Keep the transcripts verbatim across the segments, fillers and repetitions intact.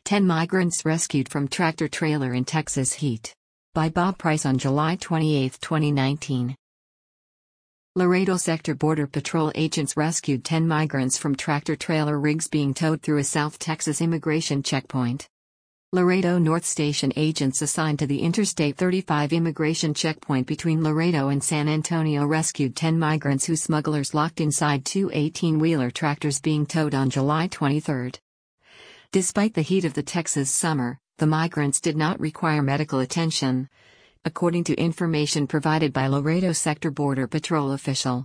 ten migrants rescued from tractor-trailer in Texas heat. By Bob Price on July twenty-eighth, twenty nineteen. Laredo Sector Border Patrol agents rescued ten migrants from tractor-trailer rigs being towed through a South Texas immigration checkpoint. Laredo North Station agents assigned to the Interstate thirty-five immigration checkpoint between Laredo and San Antonio rescued ten migrants who smugglers locked inside two eighteen-wheeler tractors being towed on July twenty-third. Despite the heat of the Texas summer, the migrants did not require medical attention, according to information provided by Laredo Sector Border Patrol official.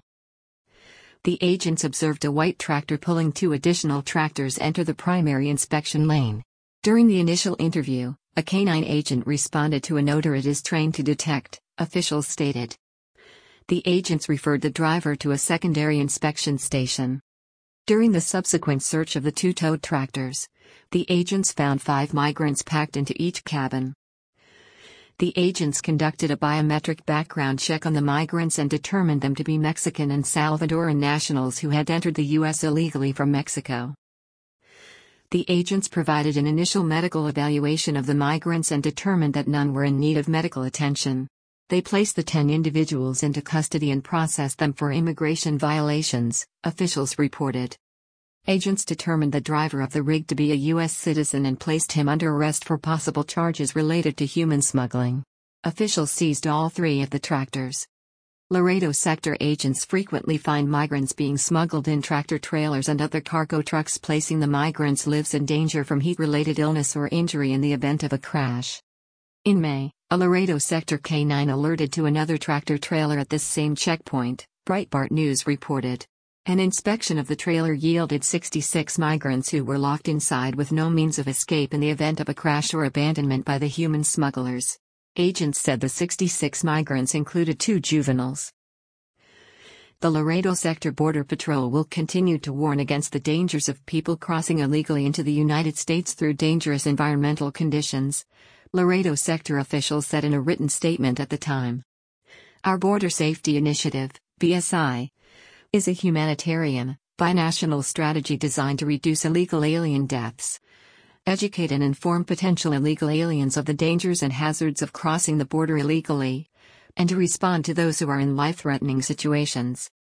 The agents observed a white tractor pulling two additional tractors enter the primary inspection lane. During the initial interview, a canine agent responded to an odor it is trained to detect, officials stated. The agents referred the driver to a secondary inspection station. During the subsequent search of the two towed tractors, the agents found five migrants packed into each cabin. The agents conducted a biometric background check on the migrants and determined them to be Mexican and Salvadoran nationals who had entered the U S illegally from Mexico. The agents provided an initial medical evaluation of the migrants and determined that none were in need of medical attention. They placed the ten individuals into custody and processed them for immigration violations, officials reported. Agents determined the driver of the rig to be a U S citizen and placed him under arrest for possible charges related to human smuggling. Officials seized all three of the tractors. Laredo sector agents frequently find migrants being smuggled in tractor-trailers and other cargo trucks, placing the migrants' lives in danger from heat-related illness or injury in the event of a crash. In May, a Laredo sector K nine alerted to another tractor-trailer at this same checkpoint, Breitbart News reported. An inspection of the trailer yielded sixty-six migrants who were locked inside with no means of escape in the event of a crash or abandonment by the human smugglers. Agents said the sixty-six migrants included two juveniles. The Laredo Sector Border Patrol will continue to warn against the dangers of people crossing illegally into the United States through dangerous environmental conditions, Laredo sector officials said in a written statement at the time. Our Border Safety Initiative, B S I, is a humanitarian, binational strategy designed to reduce illegal alien deaths, educate and inform potential illegal aliens of the dangers and hazards of crossing the border illegally, and to respond to those who are in life-threatening situations.